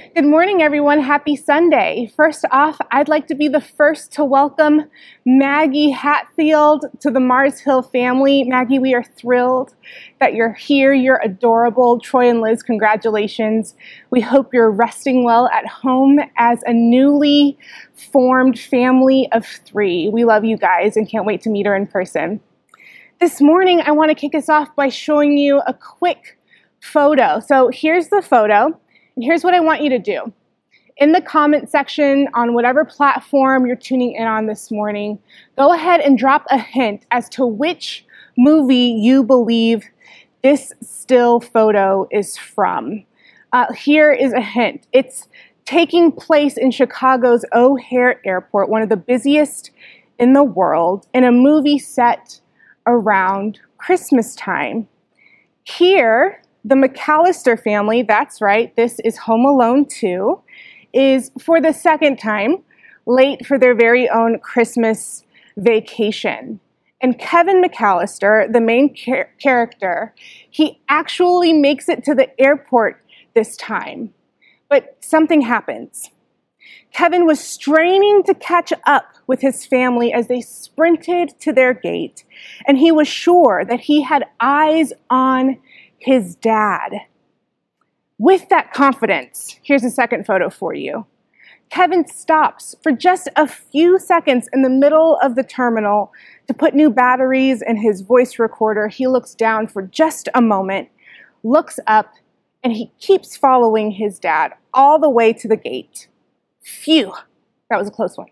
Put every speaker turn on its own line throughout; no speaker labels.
Good morning, everyone. Happy Sunday. First off, I'd like to be the first to welcome Maggie Hatfield to the Mars Hill family. Maggie, we are thrilled that you're here. You're adorable. Troy and Liz, congratulations. We hope you're resting well at home as a newly formed family of 3. We love you guys and can't wait to meet her in person. This morning, I want to kick us off by showing you a quick photo. So here's the photo. And here's what I want you to do. In the comment section on whatever platform you're tuning in on this morning, go ahead and drop a hint as to which movie you believe this still photo is from. Here is a hint. It's taking place in Chicago's O'Hare Airport, one of the busiest in the world, in a movie set around Christmas time. Here, the McAllister family, that's right, this is Home Alone 2, is for the second time late for their very own Christmas vacation. And Kevin McAllister, the main character, he actually makes it to the airport this time. But something happens. Kevin was straining to catch up with his family as they sprinted to their gate, and he was sure that he had eyes on his dad. With that confidence, here's a second photo for you. Kevin stops for just a few seconds in the middle of the terminal to put new batteries in his voice recorder. He looks down for just a moment, looks up, and he keeps following his dad all the way to the gate. Phew, that was a close one.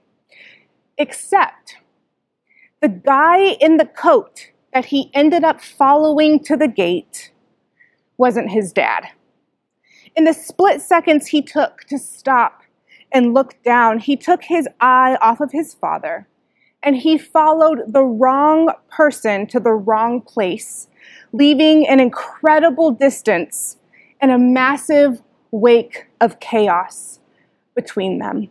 Except the guy in the coat that he ended up following to the gate wasn't his dad. In the split seconds he took to stop and look down, he took his eye off of his father and he followed the wrong person to the wrong place, leaving an incredible distance and a massive wake of chaos between them.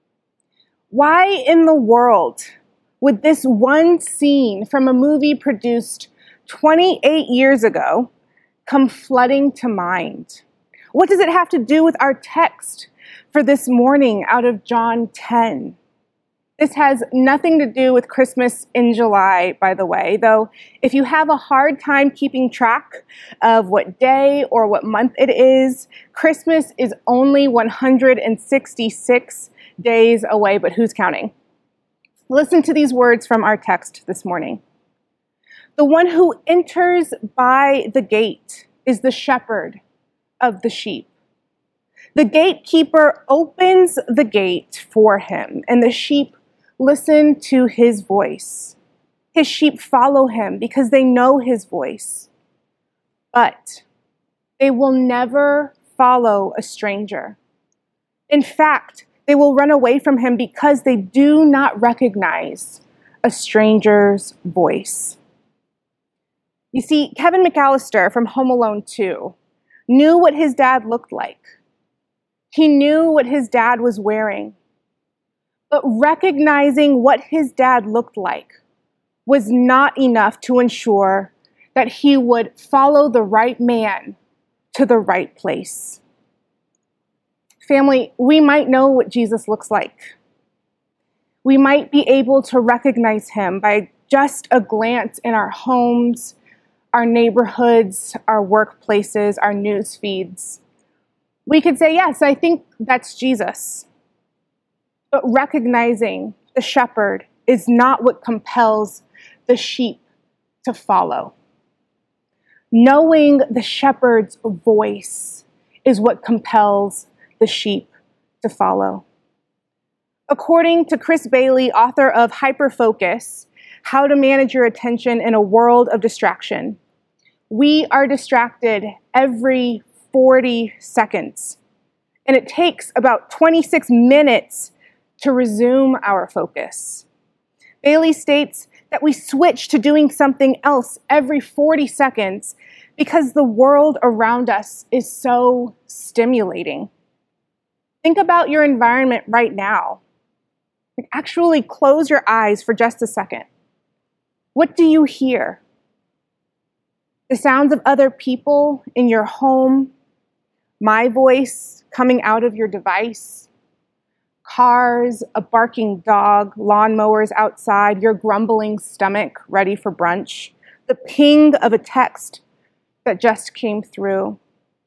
Why in the world would this one scene from a movie produced 28 years ago come flooding to mind? What does it have to do with our text for this morning out of John 10? This has nothing to do with Christmas in July, by the way, though if you have a hard time keeping track of what day or what month it is, Christmas is only 166 days away, but who's counting? Listen to these words from our text this morning. The one who enters by the gate is the shepherd of the sheep. The gatekeeper opens the gate for him, and the sheep listen to his voice. His sheep follow him because they know his voice. But they will never follow a stranger. In fact, they will run away from him because they do not recognize a stranger's voice. You see, Kevin McAllister from Home Alone 2 knew what his dad looked like. He knew what his dad was wearing. But recognizing what his dad looked like was not enough to ensure that he would follow the right man to the right place. Family, we might know what Jesus looks like. We might be able to recognize him by just a glance in our homes, our neighborhoods, our workplaces, our news feeds. We could say, yes, I think that's Jesus. But recognizing the shepherd is not what compels the sheep to follow. Knowing the shepherd's voice is what compels the sheep to follow. According to Chris Bailey, author of Hyperfocus, How to Manage Your Attention in a World of Distraction, we are distracted every 40 seconds. And it takes about 26 minutes to resume our focus. Bailey states that we switch to doing something else every 40 seconds because the world around us is so stimulating. Think about your environment right now. Actually close your eyes for just a second. What do you hear? The sounds of other people in your home, my voice coming out of your device, cars, a barking dog, lawnmowers outside, your grumbling stomach ready for brunch, the ping of a text that just came through.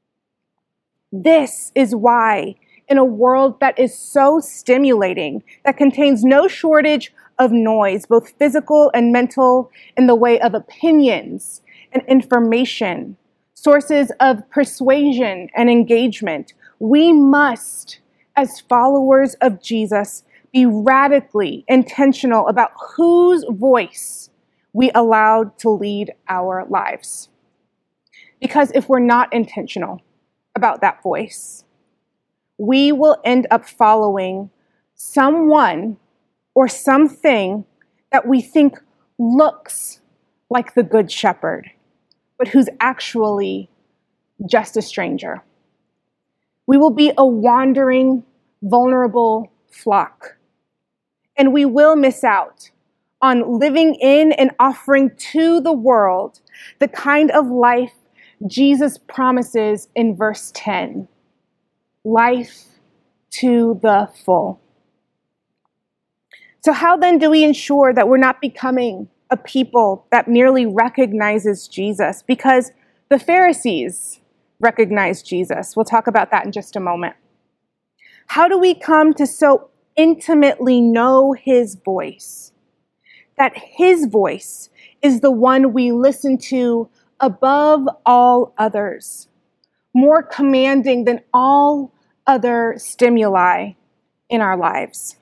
This is why, in a world that is so stimulating, that contains no shortage of noise, both physical and mental, in the way of opinions and information, sources of persuasion and engagement, we must, as followers of Jesus, be radically intentional about whose voice we allow to lead our lives. Because if we're not intentional about that voice, we will end up following someone or something that we think looks like the Good Shepherd, but who's actually just a stranger. We will be a wandering, vulnerable flock, and we will miss out on living in and offering to the world the kind of life Jesus promises in verse 10, life to the full. So how then do we ensure that we're not becoming a people that merely recognizes Jesus? Because the Pharisees recognized Jesus. We'll talk about that in just a moment. How do we come to so intimately know his voice? That his voice is the one we listen to above all others, more commanding than all other stimuli in our lives.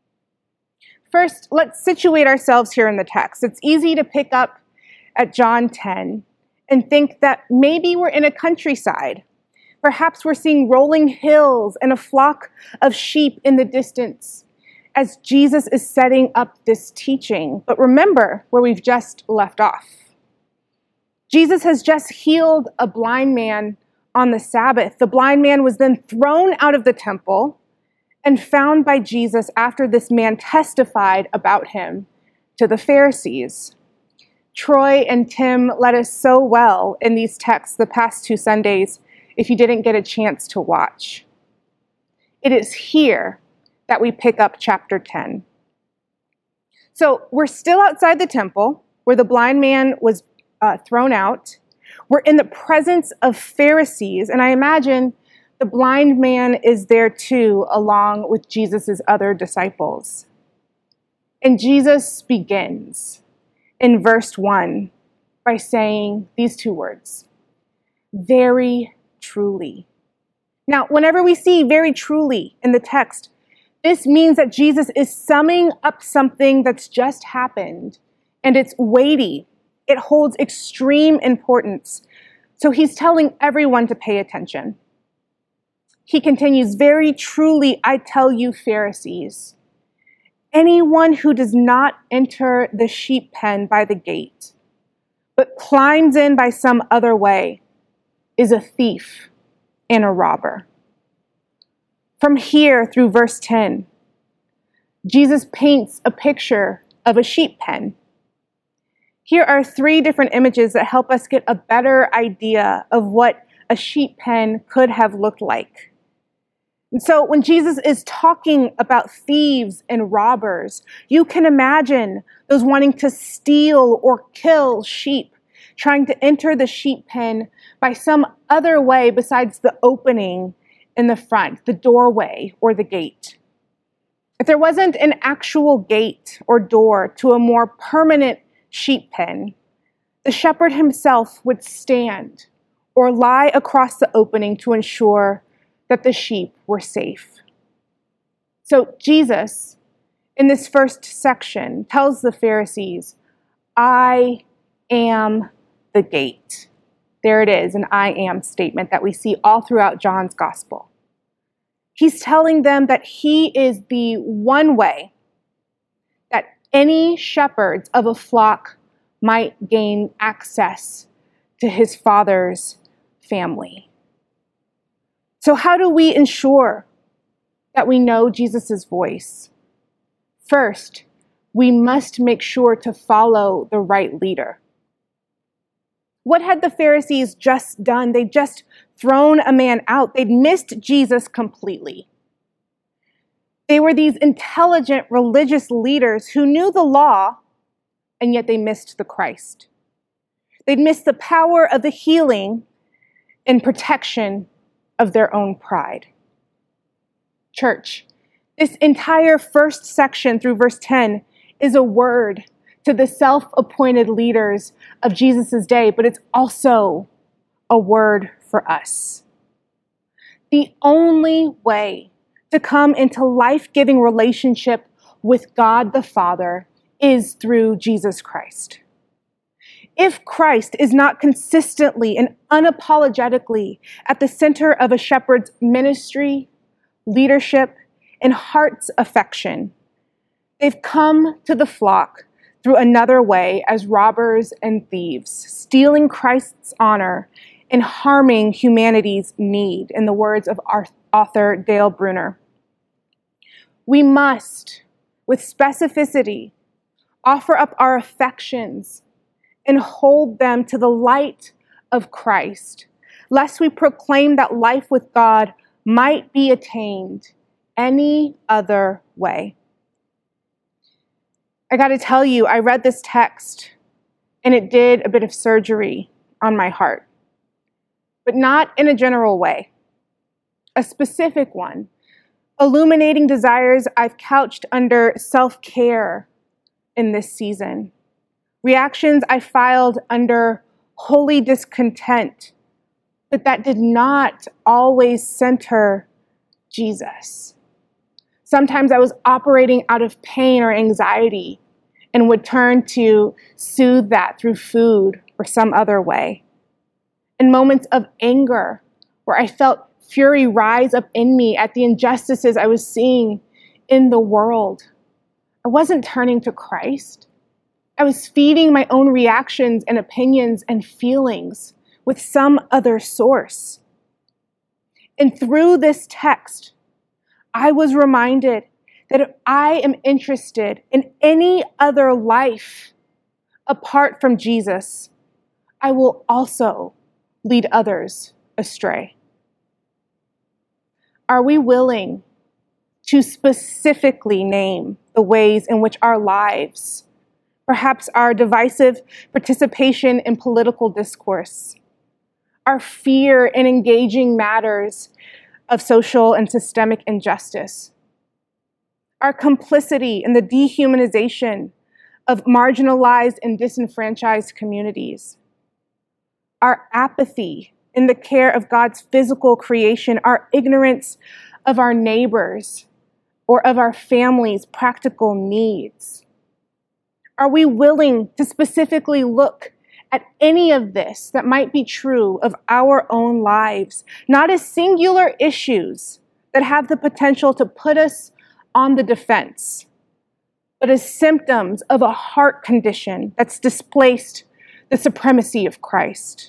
First, let's situate ourselves here in the text. It's easy to pick up at John 10 and think that maybe we're in a countryside. Perhaps we're seeing rolling hills and a flock of sheep in the distance as Jesus is setting up this teaching. But remember where we've just left off. Jesus has just healed a blind man on the Sabbath. The blind man was then thrown out of the temple and found by Jesus after this man testified about him to the Pharisees. Troy and Tim led us so well in these texts the past 2 Sundays if you didn't get a chance to watch. It is here that we pick up chapter 10. So we're still outside the temple where the blind man was thrown out. We're in the presence of Pharisees, and I imagine the blind man is there too, along with Jesus' other disciples. And Jesus begins in verse 1 by saying these 2 words, very truly. Now, whenever we see very truly in the text, this means that Jesus is summing up something that's just happened, and it's weighty. It holds extreme importance. So he's telling everyone to pay attention. He continues, very truly, I tell you, Pharisees, anyone who does not enter the sheep pen by the gate, but climbs in by some other way, is a thief and a robber. From here through verse 10, Jesus paints a picture of a sheep pen. Here are 3 different images that help us get a better idea of what a sheep pen could have looked like. And so when Jesus is talking about thieves and robbers, you can imagine those wanting to steal or kill sheep, trying to enter the sheep pen by some other way besides the opening in the front, the doorway or the gate. If there wasn't an actual gate or door to a more permanent sheep pen, the shepherd himself would stand or lie across the opening to ensure that the sheep were safe. So Jesus, in this first section, tells the Pharisees, I am the gate. There it is, an I am statement that we see all throughout John's gospel. He's telling them that he is the one way that any shepherds of a flock might gain access to his Father's family. So how do we ensure that we know Jesus' voice? First, we must make sure to follow the right leader. What had the Pharisees just done? They'd just thrown a man out. They'd missed Jesus completely. They were these intelligent religious leaders who knew the law, and yet they missed the Christ. They'd missed the power of the healing and protection of their own pride. Church, this entire first section through verse 10 is a word to the self-appointed leaders of Jesus' day, but it's also a word for us. The only way to come into life-giving relationship with God the Father is through Jesus Christ. If Christ is not consistently and unapologetically at the center of a shepherd's ministry, leadership, and heart's affection, they've come to the flock through another way as robbers and thieves, stealing Christ's honor and harming humanity's need, in the words of our author Dale Bruner. We must, with specificity, offer up our affections and hold them to the light of Christ, lest we proclaim that life with God might be attained any other way. I got to tell you, I read this text and it did a bit of surgery on my heart, but not in a general way, a specific one, illuminating desires I've couched under self-care in this season, reactions I filed under holy discontent, but that did not always center Jesus. Sometimes I was operating out of pain or anxiety and would turn to soothe that through food or some other way. In moments of anger, where I felt fury rise up in me at the injustices I was seeing in the world, I wasn't turning to Christ. I was feeding my own reactions and opinions and feelings with some other source. And through this text, I was reminded that if I am interested in any other life apart from Jesus, I will also lead others astray. Are we willing to specifically name the ways in which our lives, perhaps our divisive participation in political discourse, our fear in engaging matters of social and systemic injustice, our complicity in the dehumanization of marginalized and disenfranchised communities, our apathy in the care of God's physical creation, our ignorance of our neighbors or of our family's practical needs? Are we willing to specifically look at any of this that might be true of our own lives, not as singular issues that have the potential to put us on the defense, but as symptoms of a heart condition that's displaced the supremacy of Christ?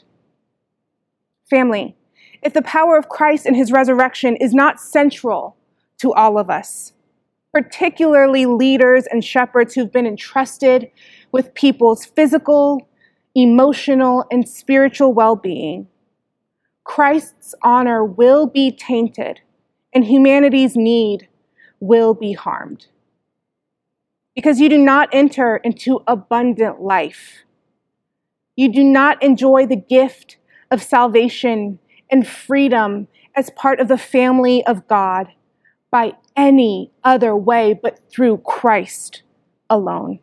Family, if the power of Christ and his resurrection is not central to all of us, particularly leaders and shepherds who've been entrusted with people's physical, emotional, and spiritual well-being, Christ's honor will be tainted and humanity's need will be harmed. Because you do not enter into abundant life. You do not enjoy the gift of salvation and freedom as part of the family of God by any other way but through Christ alone.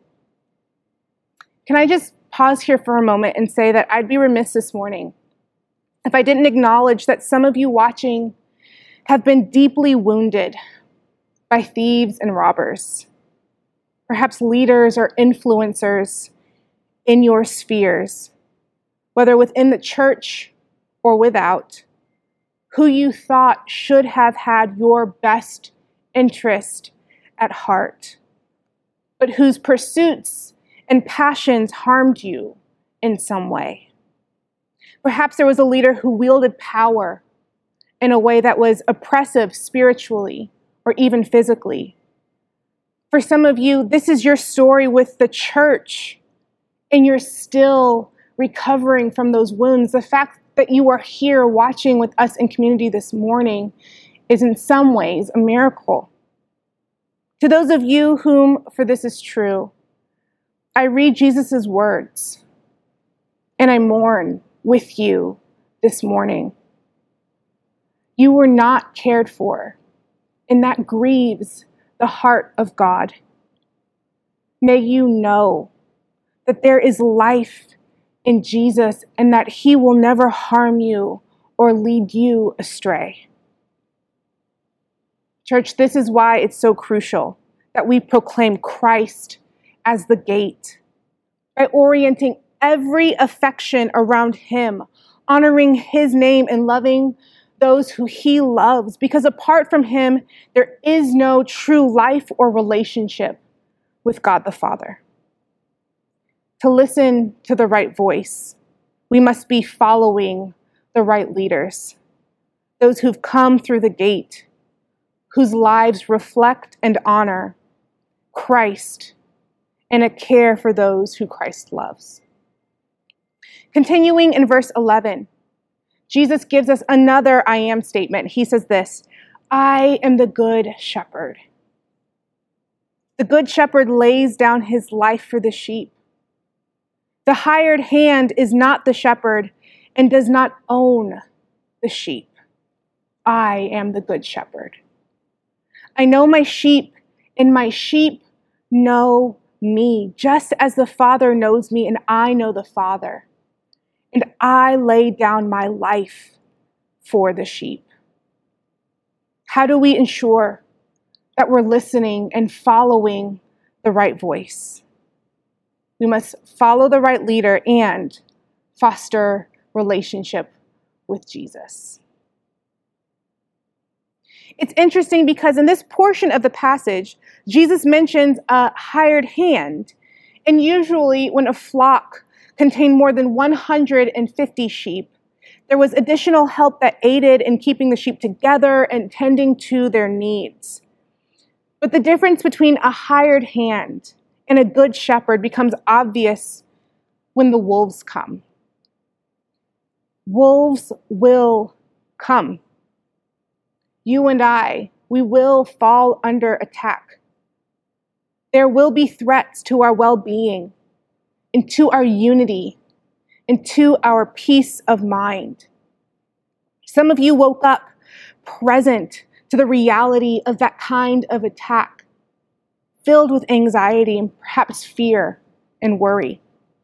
Can I just pause here for a moment and say that I'd be remiss this morning if I didn't acknowledge that some of you watching have been deeply wounded by thieves and robbers, perhaps leaders or influencers in your spheres, whether within the church or without, who you thought should have had your best interest at heart, but whose pursuits and passions harmed you in some way. Perhaps there was a leader who wielded power in a way that was oppressive spiritually or even physically. For some of you, this is your story with the church, and you're still recovering from those wounds. The fact that you are here watching with us in community this morning is in some ways a miracle. To those of you whom for this is true, I read Jesus' words and I mourn with you this morning. You were not cared for, and that grieves the heart of God. May you know that there is life in Jesus and that he will never harm you or lead you astray. Church, this is why it's so crucial that we proclaim Christ as the gate by orienting every affection around him, honoring his name and loving those who he loves, because apart from him, there is no true life or relationship with God the Father. To listen to the right voice, we must be following the right leaders, those who've come through the gate, whose lives reflect and honor Christ and a care for those who Christ loves. Continuing in verse 11, Jesus gives us another I am statement. He says this, I am the good shepherd. The good shepherd lays down his life for the sheep. The hired hand is not the shepherd and does not own the sheep. I am the good shepherd. I know my sheep, and my sheep know me, just as the Father knows me, and I know the Father. And I lay down my life for the sheep. How do we ensure that we're listening and following the right voice? We must follow the right leader and foster relationship with Jesus. It's interesting because in this portion of the passage, Jesus mentions a hired hand. And usually when a flock contained more than 150 sheep, there was additional help that aided in keeping the sheep together and tending to their needs. But the difference between a hired hand and a good shepherd becomes obvious when the wolves come. Wolves will come. You and I, we will fall under attack. There will be threats to our well-being and to our unity and to our peace of mind. Some of you woke up present to the reality of that kind of attack, filled with anxiety and perhaps fear and worry.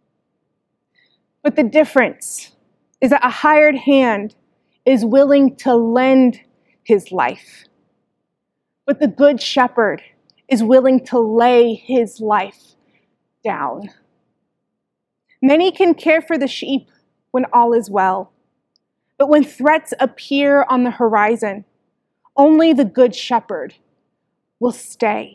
But the difference is that a hired hand is willing to lend his life. But the good shepherd is willing to lay his life down. Many can care for the sheep when all is well. But when threats appear on the horizon, only the good shepherd will stay.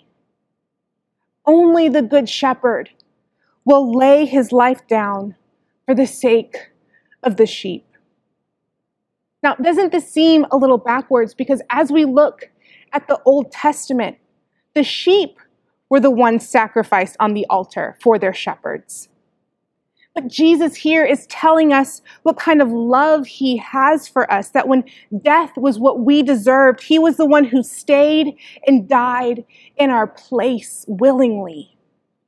Only the good shepherd will lay his life down for the sake of the sheep. Now, doesn't this seem a little backwards? Because as we look at the Old Testament, the sheep were the ones sacrificed on the altar for their shepherds. But Jesus here is telling us what kind of love he has for us, that when death was what we deserved, he was the one who stayed and died in our place willingly.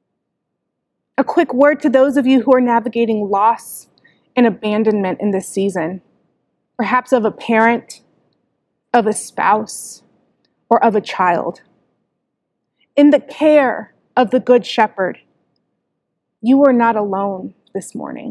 A quick word to those of you who are navigating loss and abandonment in this season, perhaps of a parent, of a spouse, or of a child. In the care of the Good Shepherd, you are not alone this morning.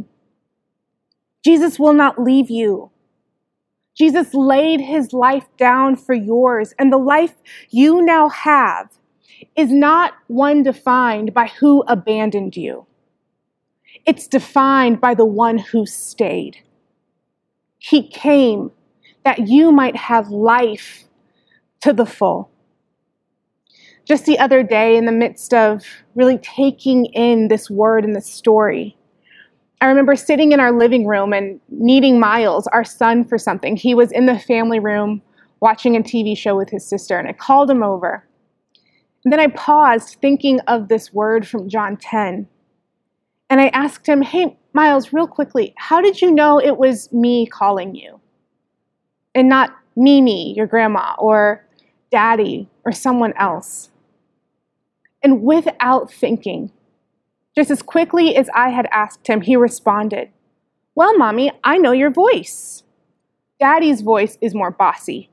Jesus will not leave you. Jesus laid his life down for yours, and the life you now have is not one defined by who abandoned you. It's defined by the one who stayed. He came that you might have life to the full. Just the other day, in the midst of really taking in this word and this story, I remember sitting in our living room and needing Miles, our son, for something. He was in the family room watching a TV show with his sister, and I called him over. And then I paused, thinking of this word from John 10. And I asked him, hey, Miles, real quickly, how did you know it was me calling you and not Mimi, your grandma, or Daddy, or someone else? And without thinking, just as quickly as I had asked him, he responded, well, Mommy, I know your voice. Daddy's voice is more bossy.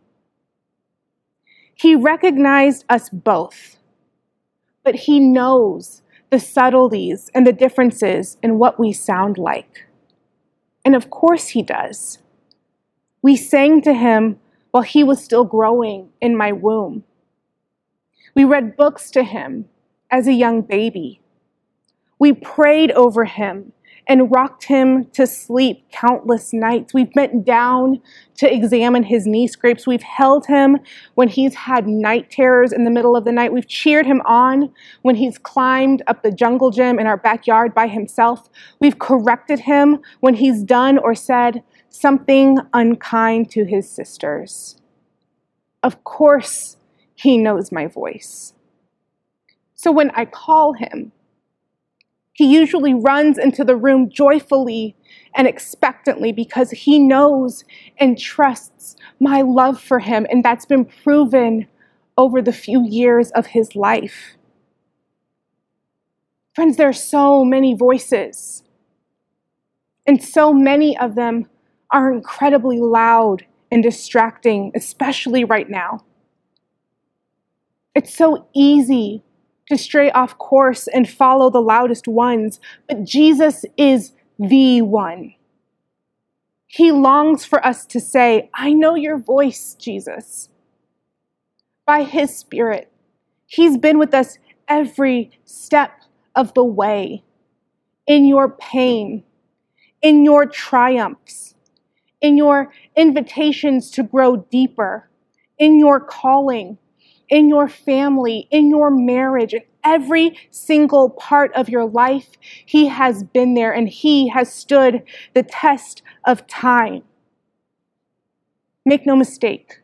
He recognized us both, but he knows the subtleties and the differences in what we sound like. And of course he does. We sang to him while he was still growing in my womb. We read books to him as a young baby. We prayed over him and rocked him to sleep countless nights. We've bent down to examine his knee scrapes. We've held him when he's had night terrors in the middle of the night. We've cheered him on when he's climbed up the jungle gym in our backyard by himself. We've corrected him when he's done or said something unkind to his sisters. Of course, he knows my voice. So when I call him, he usually runs into the room joyfully and expectantly because he knows and trusts my love for him, and that's been proven over the few years of his life. Friends, there are so many voices, and so many of them are incredibly loud and distracting, especially right now. It's so easy to stray off course and follow the loudest ones, but Jesus is the one. He longs for us to say, I know your voice, Jesus. By his Spirit, he's been with us every step of the way, in your pain, in your triumphs, in your invitations to grow deeper, in your calling, in your family, in your marriage, in every single part of your life. He has been there and he has stood the test of time. Make no mistake,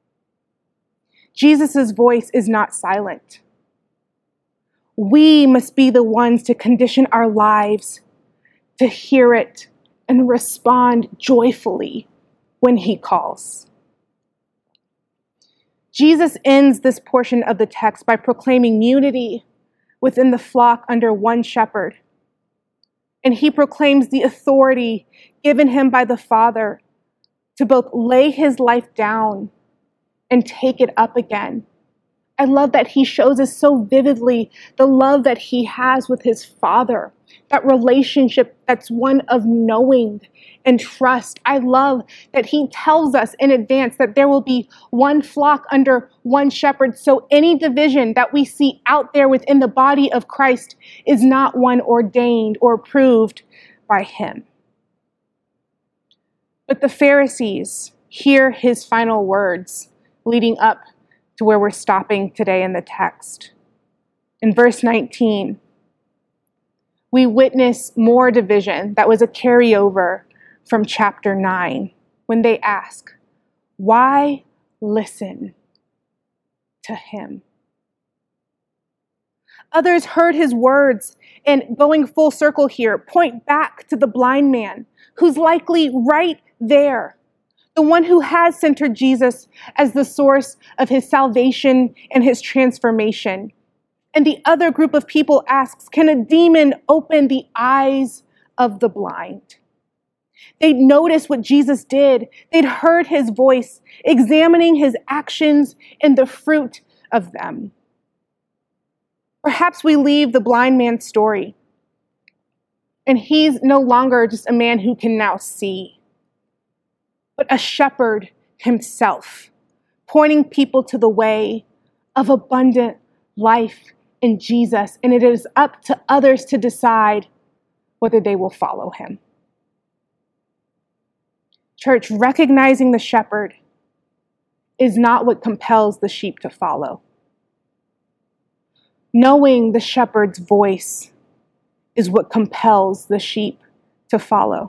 Jesus' voice is not silent. We must be the ones to condition our lives to hear it and respond joyfully when he calls. Jesus ends this portion of the text by proclaiming unity within the flock under one shepherd. And he proclaims the authority given him by the Father to both lay his life down and take it up again. I love that he shows us so vividly the love that he has with his Father, that relationship that's one of knowing and trust. I love that he tells us in advance that there will be one flock under one shepherd. So any division that we see out there within the body of Christ is not one ordained or approved by him. But the Pharisees hear his final words leading up to where we're stopping today in the text. In verse 19, we witness more division that was a carryover from chapter 9 when they ask, why listen to him? Others heard his words and, going full circle here, point back to the blind man who's likely right there, the one who has centered Jesus as the source of his salvation and his transformation. And the other group of people asks, can a demon open the eyes of the blind? They'd noticed what Jesus did. They'd heard his voice, examining his actions and the fruit of them. Perhaps we leave the blind man's story, and he's no longer just a man who can now see, but a shepherd himself, pointing people to the way of abundant life in Jesus. And it is up to others to decide whether they will follow him. Church, recognizing the shepherd is not what compels the sheep to follow. Knowing the shepherd's voice is what compels the sheep to follow.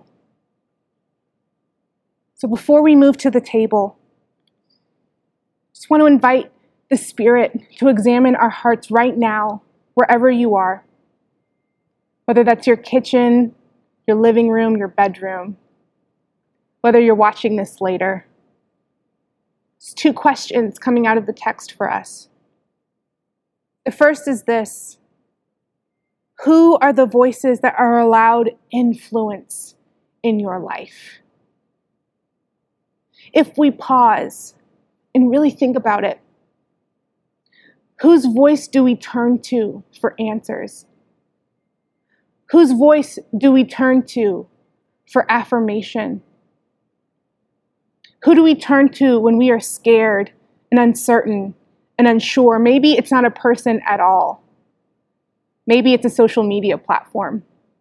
So before we move to the table, I just want to invite the Spirit to examine our hearts right now, wherever you are. Whether that's your kitchen, your living room, your bedroom, whether you're watching this later. There's two questions coming out of the text for us. The first is this: who are the voices that are allowed influence in your life? If we pause and really think about it, whose voice do we turn to for answers? Whose voice do we turn to for affirmation? Who do we turn to when we are scared and uncertain and unsure? Maybe it's not a person at all. Maybe it's a social media platform.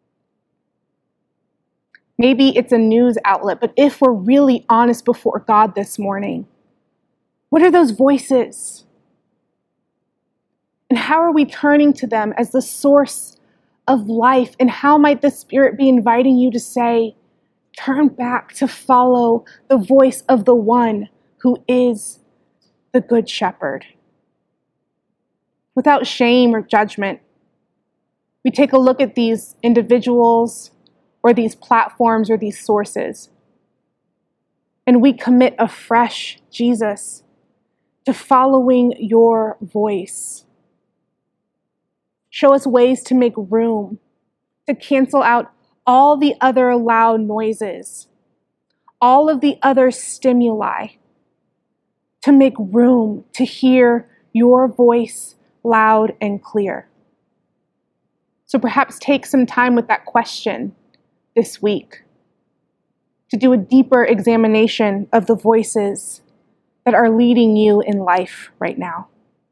Maybe it's a news outlet. But if we're really honest before God this morning, what are those voices? And how are we turning to them as the source of life? And how might the Spirit be inviting you to say, turn back to follow the voice of the one who is the Good Shepherd? Without shame or judgment, we take a look at these individuals or these platforms or these sources, and we commit afresh, Jesus, to following your voice. Show us ways to make room, to cancel out all the other loud noises, all of the other stimuli, to make room to hear your voice loud and clear. So perhaps take some time with that question this week to do a deeper examination of the voices that are leading you in life right now.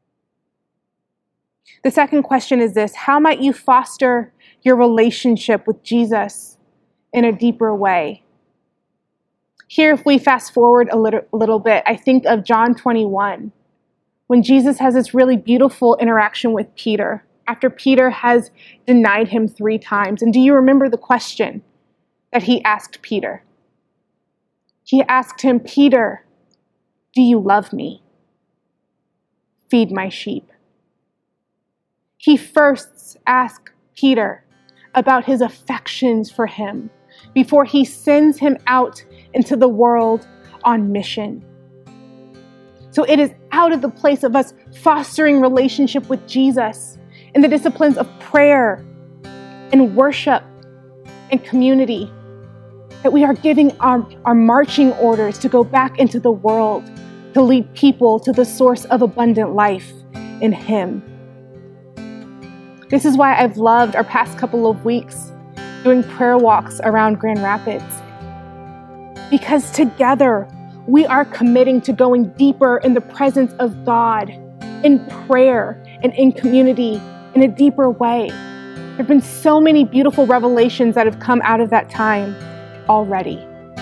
The second question is this: how might you foster your relationship with Jesus in a deeper way? Here, if we fast forward a little bit, I think of John 21, when Jesus has this really beautiful interaction with Peter, after Peter has denied him 3 times. And do you remember the question that he asked Peter? He asked him, Peter, do you love me? Feed my sheep. He first asked Peter about his affections for him before he sends him out into the world on mission. So it is out of the place of us fostering relationship with Jesus in the disciplines of prayer and worship and community that we are giving our marching orders to go back into the world to lead people to the source of abundant life in Him. This is why I've loved our past couple of weeks doing prayer walks around Grand Rapids. Because together we are committing to going deeper in the presence of God, in prayer and in community, in a deeper way. There have been so many beautiful revelations that have come out of that time already.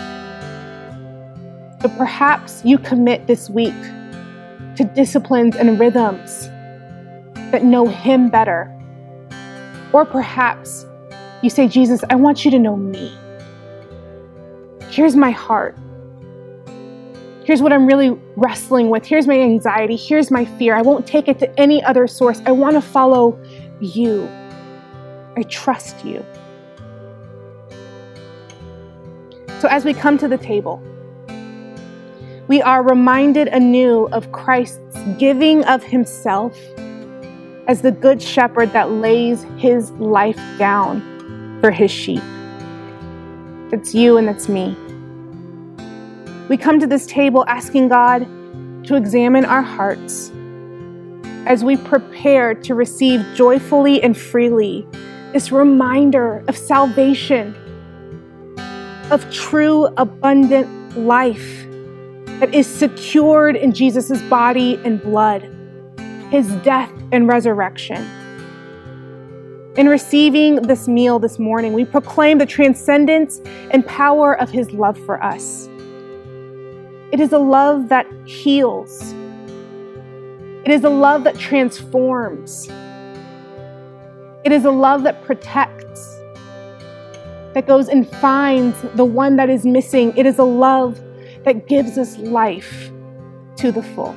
But perhaps you commit this week to disciplines and rhythms that know Him better. Or perhaps you say, Jesus, I want you to know me. Here's my heart. Here's what I'm really wrestling with. Here's my anxiety. Here's my fear. I won't take it to any other source. I want to follow you. I trust you. So as we come to the table, we are reminded anew of Christ's giving of Himself as the good shepherd that lays His life down for His sheep. That's you and that's me. We come to this table asking God to examine our hearts as we prepare to receive joyfully and freely this reminder of salvation, of true abundant life that is secured in Jesus' body and blood, His death and resurrection. In receiving this meal this morning, we proclaim the transcendence and power of His love for us. It is a love that heals. It is a love that transforms. It is a love that protects, that goes and finds the one that is missing. It is a love that gives us life to the full.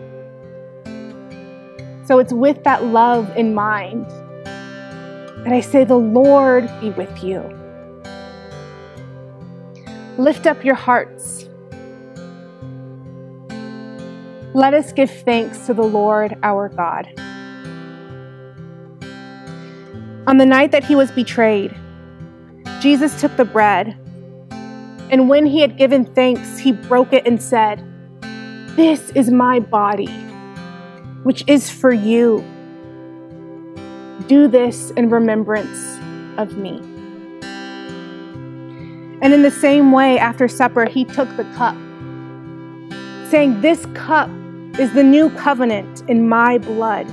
So it's with that love in mind that I say, the Lord be with you. Lift up your hearts. Let us give thanks to the Lord our God. On the night that he was betrayed, Jesus took the bread, and when he had given thanks, he broke it and said, "This is my body, which is for you. Do this in remembrance of me." And in the same way, after supper, he took the cup, saying, "This cup is the new covenant in my blood.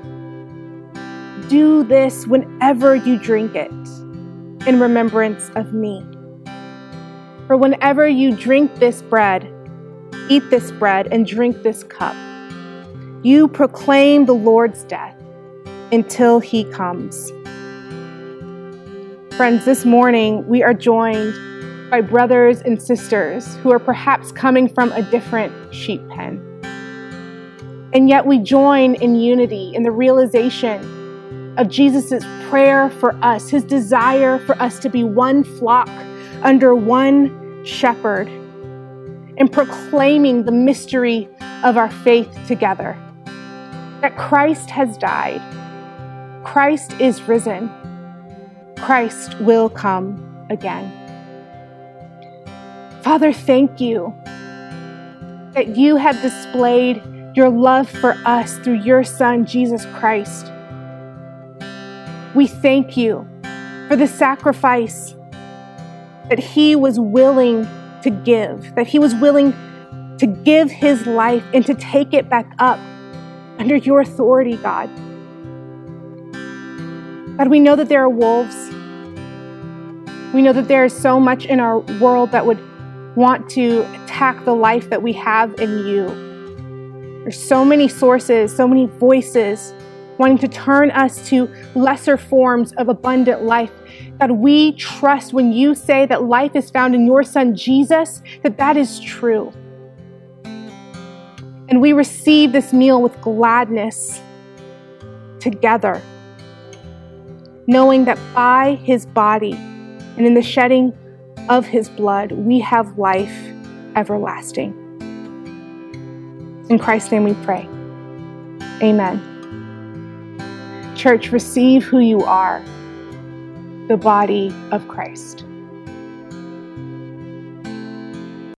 Do this whenever you drink it in remembrance of me. For whenever you drink this bread, eat this bread, and drink this cup, you proclaim the Lord's death until he comes." Friends, this morning we are joined by brothers and sisters who are perhaps coming from a different sheep pen. And yet we join in unity in the realization of Jesus' prayer for us, his desire for us to be one flock under one shepherd, and proclaiming the mystery of our faith together. That Christ has died, Christ is risen, Christ will come again. Father, thank you that you have displayed your love for us through your Son, Jesus Christ. We thank you for the sacrifice that he was willing to give, that he was willing to give his life and to take it back up under your authority, God. God, we know that there are wolves. We know that there is so much in our world that would want to attack the life that we have in you. There's so many sources, so many voices wanting to turn us to lesser forms of abundant life. God, we trust when you say that life is found in your Son, Jesus, that is true. And we receive this meal with gladness together, knowing that by his body and in the shedding of his blood, we have life everlasting. In Christ's name we pray. Amen. Church, receive who you are, the body of Christ.